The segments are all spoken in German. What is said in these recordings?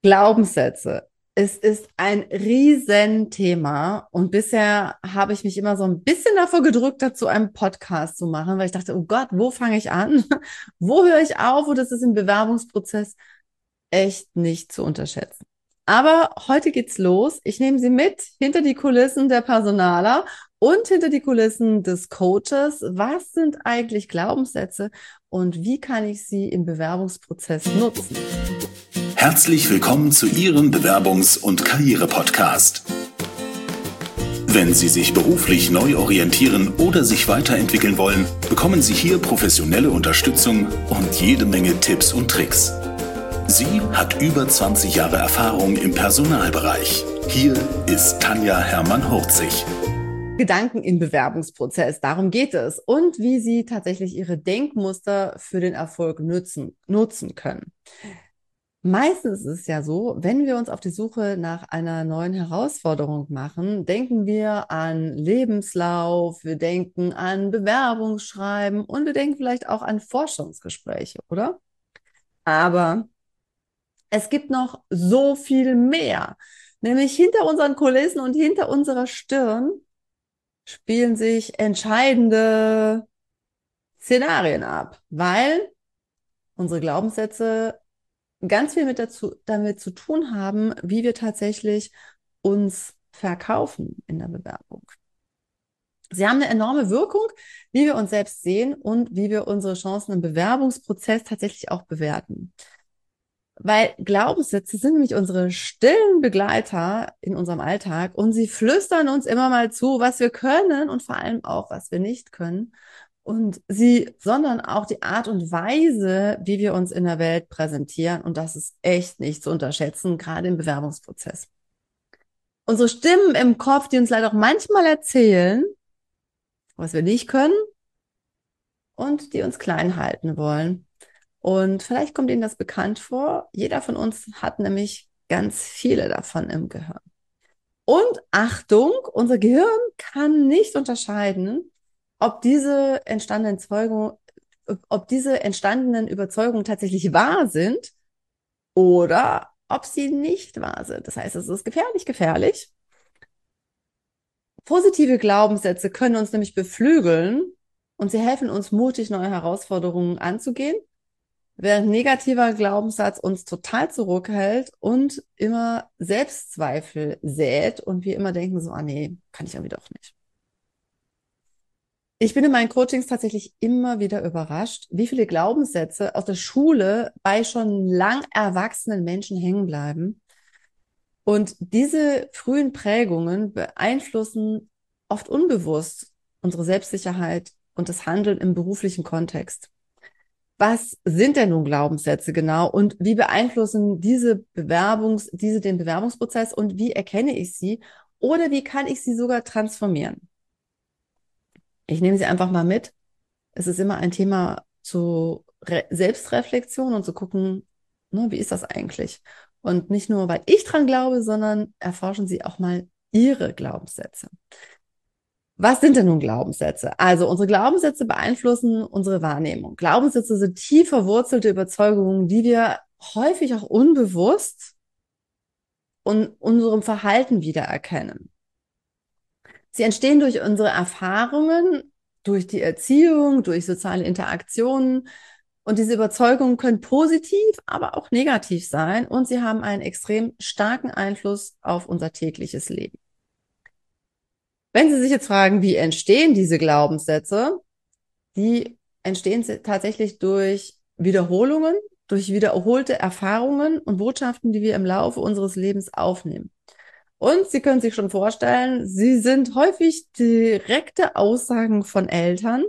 Glaubenssätze. Es ist ein Riesenthema und bisher habe ich mich immer so ein bisschen davor gedrückt, dazu einen Podcast zu machen, weil ich dachte, oh Gott, wo fange ich an? Wo höre ich auf? Und das ist im Bewerbungsprozess echt nicht zu unterschätzen. Aber heute geht's los. Ich nehme Sie mit hinter die Kulissen der Personaler und hinter die Kulissen des Coaches. Was sind eigentlich Glaubenssätze und wie kann ich sie im Bewerbungsprozess nutzen? Herzlich willkommen zu Ihrem Bewerbungs- und Karriere-Podcast. Wenn Sie sich beruflich neu orientieren oder sich weiterentwickeln wollen, bekommen Sie hier professionelle Unterstützung und jede Menge Tipps und Tricks. Sie hat über 20 Jahre Erfahrung im Personalbereich. Hier ist Tanja Hermann-Hurzig. Gedanken im Bewerbungsprozess, darum geht es. Und wie Sie tatsächlich Ihre Denkmuster für den Erfolg nutzen können. Meistens ist es ja so, wenn wir uns auf die Suche nach einer neuen Herausforderung machen, denken wir an Lebenslauf, wir denken an Bewerbungsschreiben und wir denken vielleicht auch an Forschungsgespräche, oder? Aber es gibt noch so viel mehr. Nämlich hinter unseren Kulissen und hinter unserer Stirn spielen sich entscheidende Szenarien ab, weil unsere Glaubenssätze ganz viel damit zu tun haben, wie wir tatsächlich uns verkaufen in der Bewerbung. Sie haben eine enorme Wirkung, wie wir uns selbst sehen und wie wir unsere Chancen im Bewerbungsprozess tatsächlich auch bewerten. Weil Glaubenssätze sind nämlich unsere stillen Begleiter in unserem Alltag und sie flüstern uns immer mal zu, was wir können und vor allem auch, was wir nicht können. Und sie, sondern auch die Art und Weise, wie wir uns in der Welt präsentieren. Und das ist echt nicht zu unterschätzen, gerade im Bewerbungsprozess. Unsere Stimmen im Kopf, die uns leider auch manchmal erzählen, was wir nicht können und die uns klein halten wollen. Und vielleicht kommt Ihnen das bekannt vor. Jeder von uns hat nämlich ganz viele davon im Gehirn. Und Achtung, unser Gehirn kann nicht unterscheiden, ob diese entstandenen Überzeugungen tatsächlich wahr sind oder ob sie nicht wahr sind. Das heißt, es ist gefährlich, gefährlich. Positive Glaubenssätze können uns nämlich beflügeln und sie helfen uns mutig, neue Herausforderungen anzugehen, während negativer Glaubenssatz uns total zurückhält und immer Selbstzweifel sät und wir immer denken so, ah nee, kann ich irgendwie doch nicht. Ich bin in meinen Coachings tatsächlich immer wieder überrascht, wie viele Glaubenssätze aus der Schule bei schon lang erwachsenen Menschen hängen bleiben. Und diese frühen Prägungen beeinflussen oft unbewusst unsere Selbstsicherheit und das Handeln im beruflichen Kontext. Was sind denn nun Glaubenssätze genau und wie beeinflussen diese den Bewerbungsprozess und wie erkenne ich sie oder wie kann ich sie sogar transformieren? Ich nehme sie einfach mal mit. Es ist immer ein Thema zu Selbstreflexion und zu gucken, ne, wie ist das eigentlich? Und nicht nur, weil ich dran glaube, sondern erforschen Sie auch mal Ihre Glaubenssätze. Was sind denn nun Glaubenssätze? Also unsere Glaubenssätze beeinflussen unsere Wahrnehmung. Glaubenssätze sind tief verwurzelte Überzeugungen, die wir häufig auch unbewusst in unserem Verhalten wiedererkennen. Sie entstehen durch unsere Erfahrungen, durch die Erziehung, durch soziale Interaktionen. Und diese Überzeugungen können positiv, aber auch negativ sein. Und sie haben einen extrem starken Einfluss auf unser tägliches Leben. Wenn Sie sich jetzt fragen, wie entstehen diese Glaubenssätze, die entstehen tatsächlich durch Wiederholungen, durch wiederholte Erfahrungen und Botschaften, die wir im Laufe unseres Lebens aufnehmen. Und Sie können sich schon vorstellen, sie sind häufig direkte Aussagen von Eltern,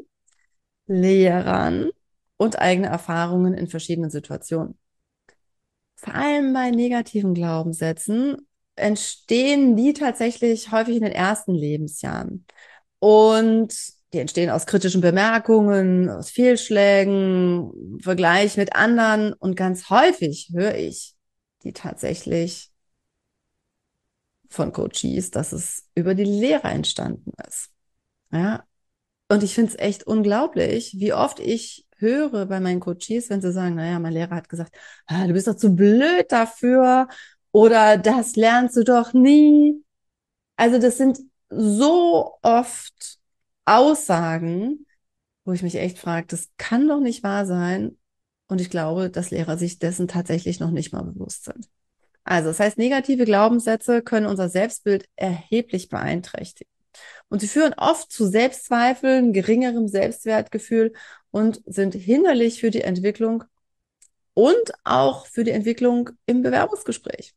Lehrern und eigene Erfahrungen in verschiedenen Situationen. Vor allem bei negativen Glaubenssätzen entstehen die tatsächlich häufig in den ersten Lebensjahren. Und die entstehen aus kritischen Bemerkungen, aus Fehlschlägen, Vergleich mit anderen. Und ganz häufig höre ich die tatsächlich von Coaches, dass es über die Lehre entstanden ist. Ja. Und ich finde es echt unglaublich, wie oft ich höre bei meinen Coaches, wenn sie sagen, naja, mein Lehrer hat gesagt, du bist doch zu blöd dafür oder das lernst du doch nie. Also das sind so oft Aussagen, wo ich mich echt frage, das kann doch nicht wahr sein. Und ich glaube, dass Lehrer sich dessen tatsächlich noch nicht mal bewusst sind. Also das heißt, negative Glaubenssätze können unser Selbstbild erheblich beeinträchtigen. Und sie führen oft zu Selbstzweifeln, geringerem Selbstwertgefühl und sind hinderlich für die Entwicklung und auch für die Entwicklung im Bewerbungsgespräch.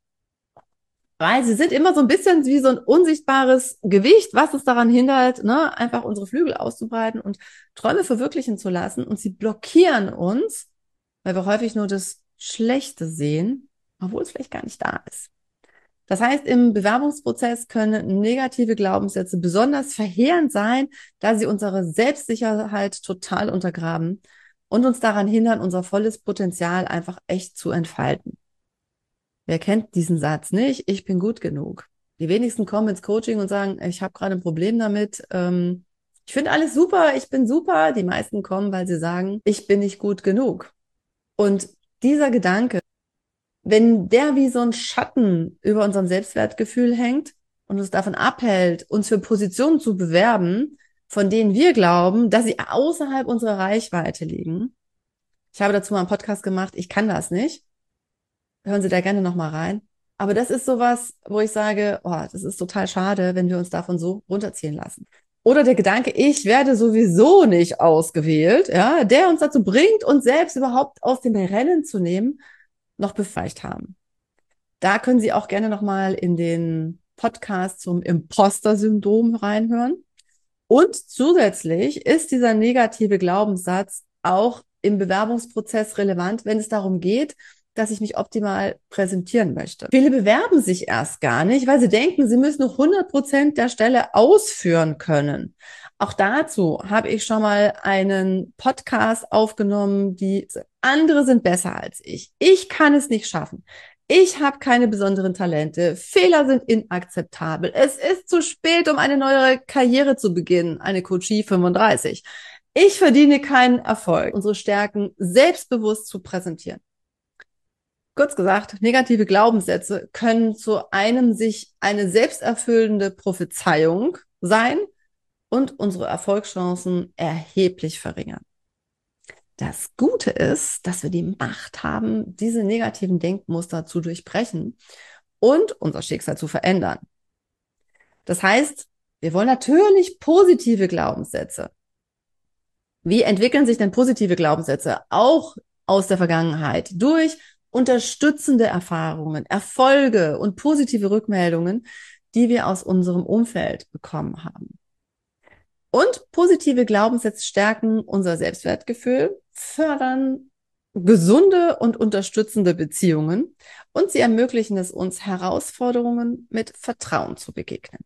Weil sie sind immer so ein bisschen wie so ein unsichtbares Gewicht, was uns daran hindert, ne, einfach unsere Flügel auszubreiten und Träume verwirklichen zu lassen. Und sie blockieren uns, weil wir häufig nur das Schlechte sehen, obwohl es vielleicht gar nicht da ist. Das heißt, im Bewerbungsprozess können negative Glaubenssätze besonders verheerend sein, da sie unsere Selbstsicherheit total untergraben und uns daran hindern, unser volles Potenzial einfach echt zu entfalten. Wer kennt diesen Satz nicht? Ich bin gut genug. Die wenigsten kommen ins Coaching und sagen, ich habe gerade ein Problem damit. Ich finde alles super, ich bin super. Die meisten kommen, weil sie sagen, ich bin nicht gut genug. Und dieser Gedanke, wenn der wie so ein Schatten über unserem Selbstwertgefühl hängt und uns davon abhält, uns für Positionen zu bewerben, von denen wir glauben, dass sie außerhalb unserer Reichweite liegen. Ich habe dazu mal einen Podcast gemacht, ich kann das nicht. Hören Sie da gerne nochmal rein. Aber das ist sowas, wo ich sage, oh, das ist total schade, wenn wir uns davon so runterziehen lassen. Oder der Gedanke, ich werde sowieso nicht ausgewählt, ja, der uns dazu bringt, uns selbst überhaupt aus dem Rennen zu nehmen, noch befeucht haben. Da können Sie auch gerne nochmal in den Podcast zum Imposter-Syndrom reinhören. Und zusätzlich ist dieser negative Glaubenssatz auch im Bewerbungsprozess relevant, wenn es darum geht, dass ich mich optimal präsentieren möchte. Viele bewerben sich erst gar nicht, weil sie denken, sie müssen nur 100% der Stelle ausführen können. Auch dazu habe ich schon mal einen Podcast aufgenommen, die andere sind besser als ich. Ich kann es nicht schaffen. Ich habe keine besonderen Talente. Fehler sind inakzeptabel. Es ist zu spät, um eine neue Karriere zu beginnen. Eine Coachie 35. Ich verdiene keinen Erfolg. Unsere Stärken selbstbewusst zu präsentieren. Kurz gesagt, negative Glaubenssätze können zu einem sich eine selbsterfüllende Prophezeiung sein und unsere Erfolgschancen erheblich verringern. Das Gute ist, dass wir die Macht haben, diese negativen Denkmuster zu durchbrechen und unser Schicksal zu verändern. Das heißt, wir wollen natürlich positive Glaubenssätze. Wie entwickeln sich denn positive Glaubenssätze? Auch aus der Vergangenheit durch unterstützende Erfahrungen, Erfolge und positive Rückmeldungen, die wir aus unserem Umfeld bekommen haben. Und positive Glaubenssätze stärken unser Selbstwertgefühl, fördern gesunde und unterstützende Beziehungen und sie ermöglichen es uns, Herausforderungen mit Vertrauen zu begegnen.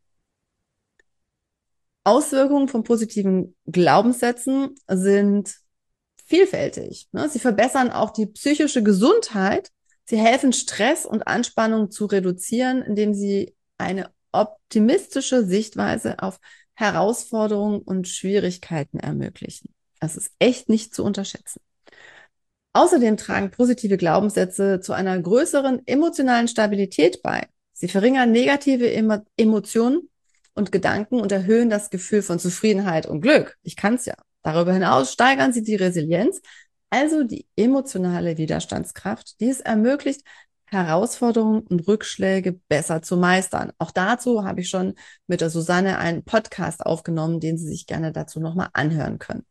Auswirkungen von positiven Glaubenssätzen sind vielfältig. Sie verbessern auch die psychische Gesundheit. Sie helfen, Stress und Anspannung zu reduzieren, indem sie eine optimistische Sichtweise auf Herausforderungen und Schwierigkeiten ermöglichen. Das ist echt nicht zu unterschätzen. Außerdem tragen positive Glaubenssätze zu einer größeren emotionalen Stabilität bei. Sie verringern negative Emotionen und Gedanken und erhöhen das Gefühl von Zufriedenheit und Glück. Ich kann es ja. Darüber hinaus steigern sie die Resilienz, also die emotionale Widerstandskraft, die es ermöglicht, Herausforderungen und Rückschläge besser zu meistern. Auch dazu habe ich schon mit der Susanne einen Podcast aufgenommen, den Sie sich gerne dazu nochmal anhören können.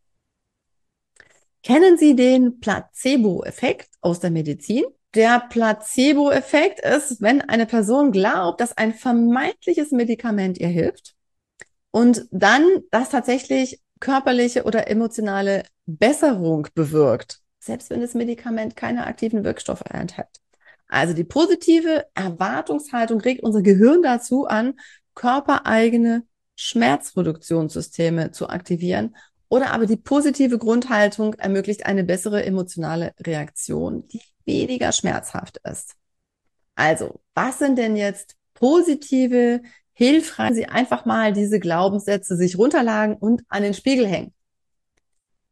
Kennen Sie den Placebo-Effekt aus der Medizin? Der Placebo-Effekt ist, wenn eine Person glaubt, dass ein vermeintliches Medikament ihr hilft und dann das tatsächlich körperliche oder emotionale Besserung bewirkt, selbst wenn das Medikament keine aktiven Wirkstoffe enthält. Also die positive Erwartungshaltung regt unser Gehirn dazu an, körpereigene Schmerzreduktionssysteme zu aktivieren, oder aber die positive Grundhaltung ermöglicht eine bessere emotionale Reaktion, die weniger schmerzhaft ist. Also, was sind denn jetzt positive, hilfreich, Sie einfach mal diese Glaubenssätze sich runterladen und an den Spiegel hängen?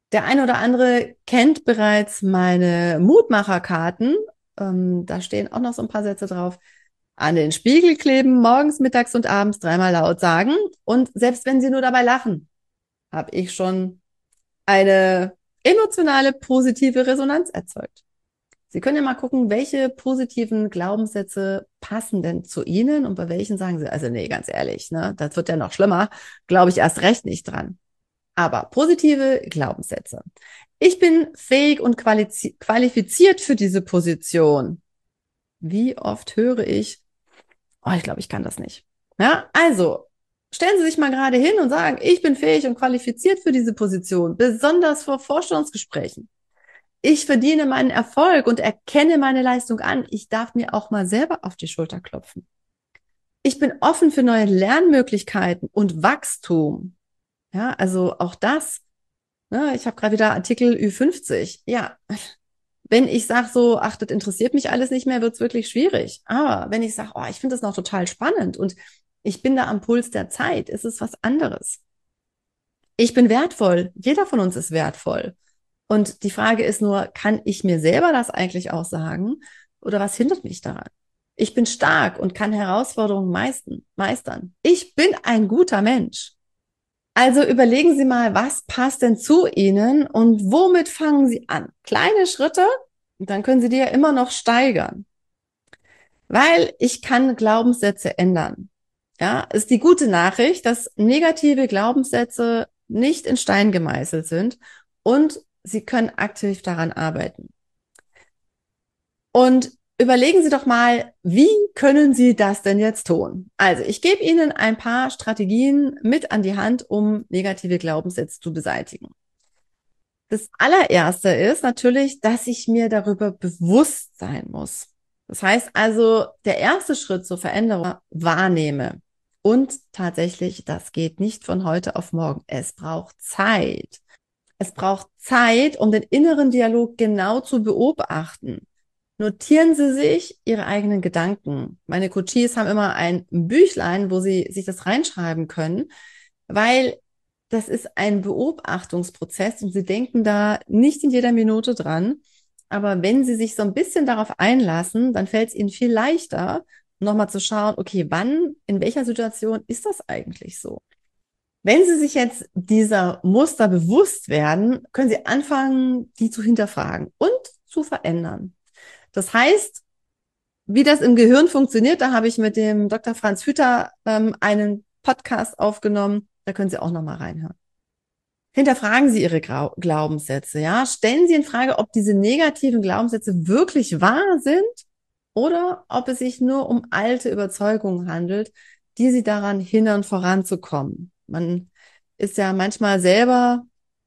Der eine oder andere kennt bereits meine Mutmacherkarten. Da stehen auch noch so ein paar Sätze drauf. An den Spiegel kleben, morgens, mittags und abends dreimal laut sagen. Und selbst wenn Sie nur dabei lachen, habe ich schon eine emotionale, positive Resonanz erzeugt. Sie können ja mal gucken, welche positiven Glaubenssätze passen denn zu Ihnen und bei welchen sagen Sie, also nee, ganz ehrlich, ne, das wird ja noch schlimmer, glaube ich erst recht nicht dran. Aber positive Glaubenssätze. Ich bin fähig und qualifiziert für diese Position. Wie oft höre ich, oh, ich glaube, ich kann das nicht. Ja, also stellen Sie sich mal gerade hin und sagen, ich bin fähig und qualifiziert für diese Position, besonders vor Vorstellungsgesprächen. Ich verdiene meinen Erfolg und erkenne meine Leistung an. Ich darf mir auch mal selber auf die Schulter klopfen. Ich bin offen für neue Lernmöglichkeiten und Wachstum. Ja, also auch das. Ne, ich habe gerade wieder Artikel Ü50. Ja, wenn ich sage so, ach, das interessiert mich alles nicht mehr, wird's wirklich schwierig. Aber wenn ich sage, oh, ich finde das noch total spannend und ich bin da am Puls der Zeit, ist es was anderes. Ich bin wertvoll. Jeder von uns ist wertvoll. Und die Frage ist nur, kann ich mir selber das eigentlich auch sagen? Oder was hindert mich daran? Ich bin stark und kann Herausforderungen meistern. Ich bin ein guter Mensch. Also überlegen Sie mal, was passt denn zu Ihnen und womit fangen Sie an? Kleine Schritte, und dann können Sie die ja immer noch steigern. Weil ich kann Glaubenssätze ändern. Ja, ist die gute Nachricht, dass negative Glaubenssätze nicht in Stein gemeißelt sind und Sie können aktiv daran arbeiten. Und überlegen Sie doch mal, wie können Sie das denn jetzt tun? Also, ich gebe Ihnen ein paar Strategien mit an die Hand, um negative Glaubenssätze zu beseitigen. Das allererste ist natürlich, dass ich mir darüber bewusst sein muss. Das heißt also, der erste Schritt zur Veränderung wahrnehme. Und tatsächlich, das geht nicht von heute auf morgen. Es braucht Zeit. Es braucht Zeit, um den inneren Dialog genau zu beobachten. Notieren Sie sich Ihre eigenen Gedanken. Meine Coaches haben immer ein Büchlein, wo Sie sich das reinschreiben können, weil das ist ein Beobachtungsprozess und Sie denken da nicht in jeder Minute dran. Aber wenn Sie sich so ein bisschen darauf einlassen, dann fällt es Ihnen viel leichter, nochmal zu schauen, okay, wann, in welcher Situation ist das eigentlich so? Wenn Sie sich jetzt dieser Muster bewusst werden, können Sie anfangen, die zu hinterfragen und zu verändern. Das heißt, wie das im Gehirn funktioniert, da habe ich mit dem Dr. Franz Hütter einen Podcast aufgenommen. Da können Sie auch nochmal reinhören. Hinterfragen Sie Ihre Glaubenssätze, ja. Stellen Sie in Frage, ob diese negativen Glaubenssätze wirklich wahr sind oder ob es sich nur um alte Überzeugungen handelt, die Sie daran hindern, voranzukommen. Man ist ja manchmal selber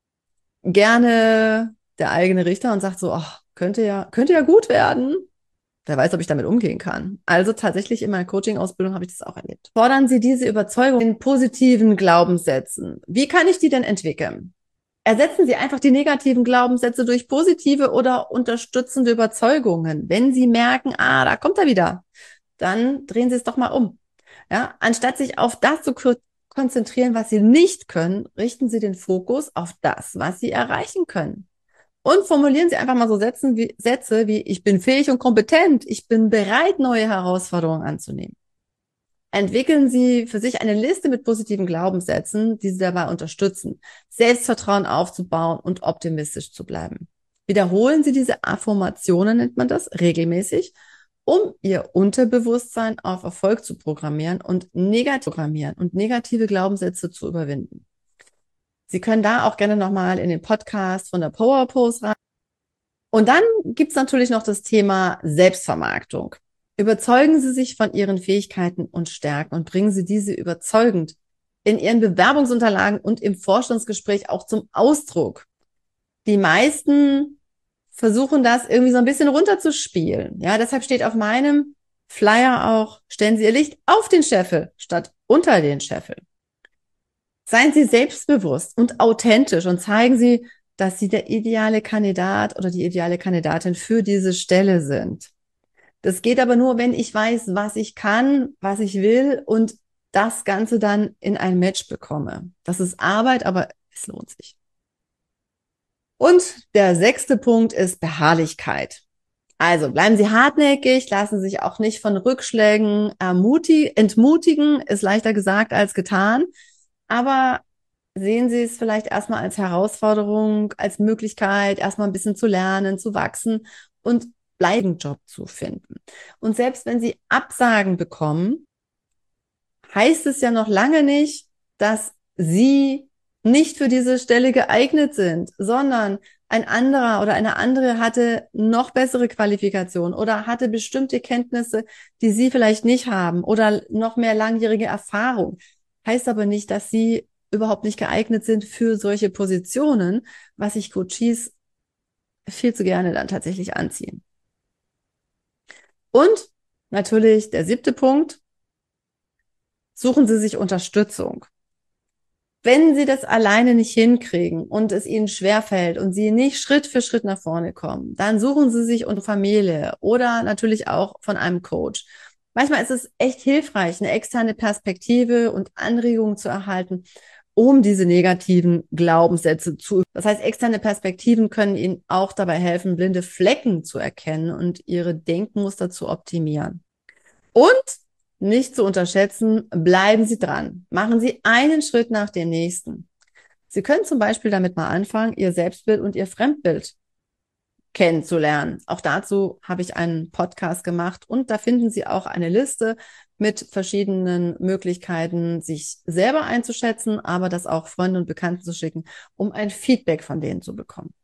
gerne der eigene Richter und sagt so, ach, könnte ja gut werden. Wer weiß, ob ich damit umgehen kann. Also tatsächlich in meiner Coaching-Ausbildung habe ich das auch erlebt. Fordern Sie diese Überzeugung in positiven Glaubenssätzen. Wie kann ich die denn entwickeln? Ersetzen Sie einfach die negativen Glaubenssätze durch positive oder unterstützende Überzeugungen. Wenn Sie merken, da kommt er wieder, dann drehen Sie es doch mal um. Ja, anstatt sich auf das zu konzentrieren, was Sie nicht können, richten Sie den Fokus auf das, was Sie erreichen können. Und formulieren Sie einfach mal so Sätze wie ich bin fähig und kompetent, ich bin bereit, neue Herausforderungen anzunehmen. Entwickeln Sie für sich eine Liste mit positiven Glaubenssätzen, die Sie dabei unterstützen, Selbstvertrauen aufzubauen und optimistisch zu bleiben. Wiederholen Sie diese Affirmationen, nennt man das, regelmäßig, um Ihr Unterbewusstsein auf Erfolg zu programmieren und negative Glaubenssätze zu überwinden. Sie können da auch gerne nochmal in den Podcast von der Power Pose rein. Und dann gibt's natürlich noch das Thema Selbstvermarktung. Überzeugen Sie sich von Ihren Fähigkeiten und Stärken und bringen Sie diese überzeugend in Ihren Bewerbungsunterlagen und im Vorstellungsgespräch auch zum Ausdruck. Die meisten versuchen das irgendwie so ein bisschen runterzuspielen. Ja, deshalb steht auf meinem Flyer auch, stellen Sie Ihr Licht auf den Scheffel statt unter den Scheffel. Seien Sie selbstbewusst und authentisch und zeigen Sie, dass Sie der ideale Kandidat oder die ideale Kandidatin für diese Stelle sind. Das geht aber nur, wenn ich weiß, was ich kann, was ich will und das Ganze dann in ein Match bekomme. Das ist Arbeit, aber es lohnt sich. Und der 6. Punkt ist Beharrlichkeit. Also bleiben Sie hartnäckig, lassen Sie sich auch nicht von Rückschlägen entmutigen, ist leichter gesagt als getan. Aber sehen Sie es vielleicht erstmal als Herausforderung, als Möglichkeit, erstmal ein bisschen zu lernen, zu wachsen und bleiben Job zu finden. Und selbst wenn Sie Absagen bekommen, heißt es ja noch lange nicht, dass Sie nicht für diese Stelle geeignet sind, sondern ein anderer oder eine andere hatte noch bessere Qualifikation oder hatte bestimmte Kenntnisse, die Sie vielleicht nicht haben oder noch mehr langjährige Erfahrung. Heißt aber nicht, dass Sie überhaupt nicht geeignet sind für solche Positionen, was sich Coaches viel zu gerne dann tatsächlich anziehen. Und natürlich der 7. Punkt, suchen Sie sich Unterstützung. Wenn Sie das alleine nicht hinkriegen und es Ihnen schwerfällt und Sie nicht Schritt für Schritt nach vorne kommen, dann suchen Sie sich eine Familie oder natürlich auch von einem Coach. Manchmal ist es echt hilfreich, eine externe Perspektive und Anregungen zu erhalten, um diese negativen Glaubenssätze zu. Das heißt, externe Perspektiven können Ihnen auch dabei helfen, blinde Flecken zu erkennen und Ihre Denkmuster zu optimieren. Und nicht zu unterschätzen, bleiben Sie dran. Machen Sie einen Schritt nach dem nächsten. Sie können zum Beispiel damit mal anfangen, Ihr Selbstbild und Ihr Fremdbild kennenzulernen. Auch dazu habe ich einen Podcast gemacht und da finden Sie auch eine Liste mit verschiedenen Möglichkeiten, sich selber einzuschätzen, aber das auch Freunden und Bekannten zu schicken, um ein Feedback von denen zu bekommen.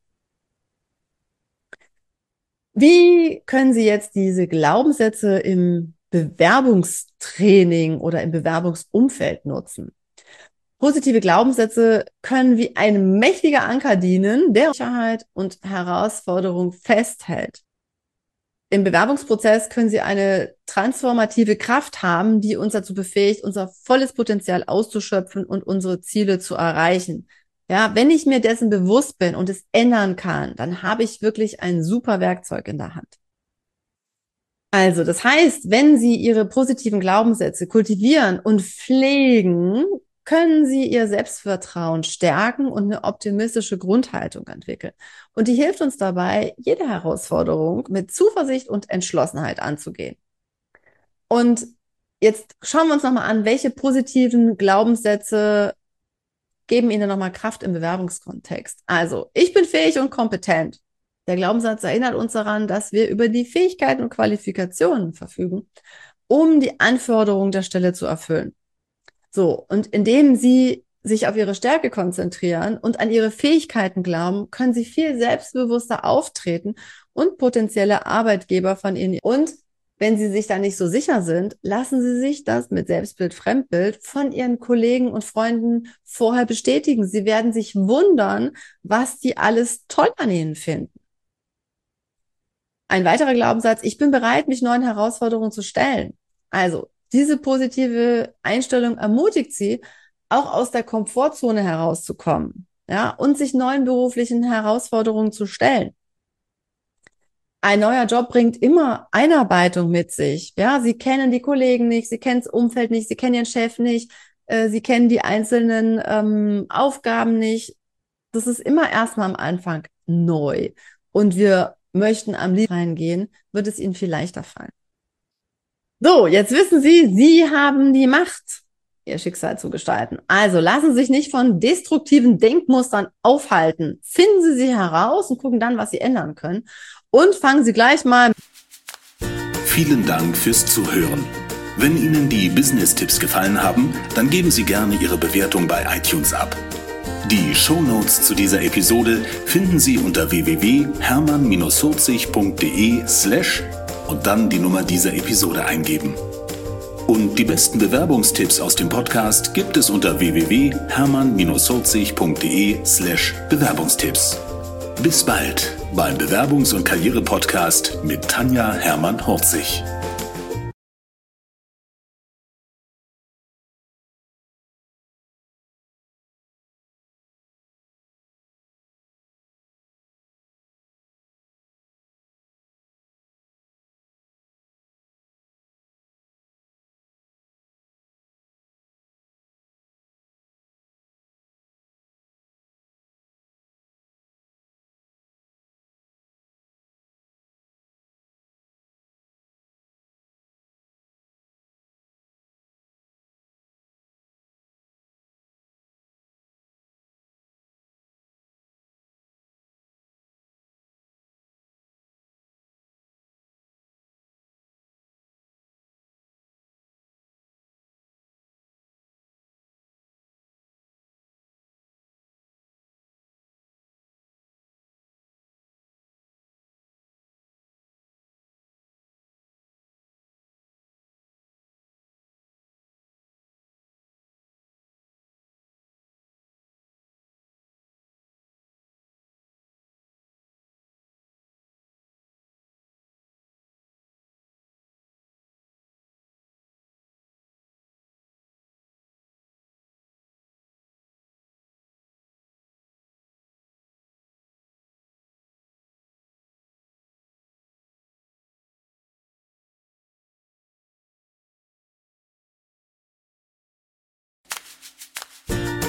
Wie können Sie jetzt diese Glaubenssätze im Bewerbungstraining oder im Bewerbungsumfeld nutzen? Positive Glaubenssätze können wie ein mächtiger Anker dienen, der Sicherheit und Herausforderung festhält. Im Bewerbungsprozess können Sie eine transformative Kraft haben, die uns dazu befähigt, unser volles Potenzial auszuschöpfen und unsere Ziele zu erreichen. Ja, wenn ich mir dessen bewusst bin und es ändern kann, dann habe ich wirklich ein super Werkzeug in der Hand. Also, das heißt, wenn Sie Ihre positiven Glaubenssätze kultivieren und pflegen, können Sie Ihr Selbstvertrauen stärken und eine optimistische Grundhaltung entwickeln. Und die hilft uns dabei, jede Herausforderung mit Zuversicht und Entschlossenheit anzugehen. Und jetzt schauen wir uns nochmal an, welche positiven Glaubenssätze geben Ihnen nochmal Kraft im Bewerbungskontext. Also, ich bin fähig und kompetent. Der Glaubenssatz erinnert uns daran, dass wir über die Fähigkeiten und Qualifikationen verfügen, um die Anforderungen der Stelle zu erfüllen. So, und indem Sie sich auf Ihre Stärke konzentrieren und an Ihre Fähigkeiten glauben, können Sie viel selbstbewusster auftreten und potenzielle Arbeitgeber von Ihnen. Und wenn Sie sich da nicht so sicher sind, lassen Sie sich das mit Selbstbild, Fremdbild von Ihren Kollegen und Freunden vorher bestätigen. Sie werden sich wundern, was die alles toll an Ihnen finden. Ein weiterer Glaubenssatz, ich bin bereit, mich neuen Herausforderungen zu stellen. Also diese positive Einstellung ermutigt Sie, auch aus der Komfortzone herauszukommen, ja, und sich neuen beruflichen Herausforderungen zu stellen. Ein neuer Job bringt immer Einarbeitung mit sich. Ja, Sie kennen die Kollegen nicht, Sie kennen das Umfeld nicht, Sie kennen Ihren Chef nicht, Sie kennen die einzelnen Aufgaben nicht. Das ist immer erstmal am Anfang neu. Und wir möchten am liebsten reingehen, wird es Ihnen viel leichter fallen. So, jetzt wissen Sie, Sie haben die Macht, Ihr Schicksal zu gestalten. Also lassen Sie sich nicht von destruktiven Denkmustern aufhalten. Finden Sie sie heraus und gucken dann, was Sie ändern können. Und fangen Sie gleich mal. Vielen Dank fürs Zuhören. Wenn Ihnen die Business-Tipps gefallen haben, dann geben Sie gerne Ihre Bewertung bei iTunes ab. Die Shownotes zu dieser Episode finden Sie unter www.hermann-40.de/ und dann die Nummer dieser Episode eingeben. Und die besten Bewerbungstipps aus dem Podcast gibt es unter www.hermann-40.de/Bewerbungstipps. Bis bald beim Bewerbungs- und Karriere-Podcast mit Tanja Hermann-Horzig.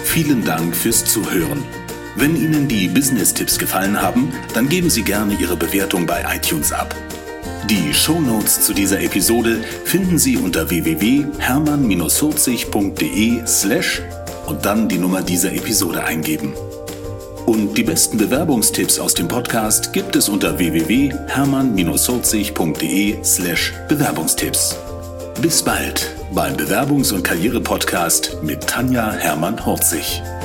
Vielen Dank fürs Zuhören. Wenn Ihnen die Business-Tipps gefallen haben, dann geben Sie gerne Ihre Bewertung bei iTunes ab. Die Shownotes zu dieser Episode finden Sie unter www.hermann-40.de/ und dann die Nummer dieser Episode eingeben. Und die besten Bewerbungstipps aus dem Podcast gibt es unter www.hermann-40.de/Bewerbungstipps. Bis bald beim Bewerbungs- und Karriere-Podcast mit Tanja Hermann-Horzig.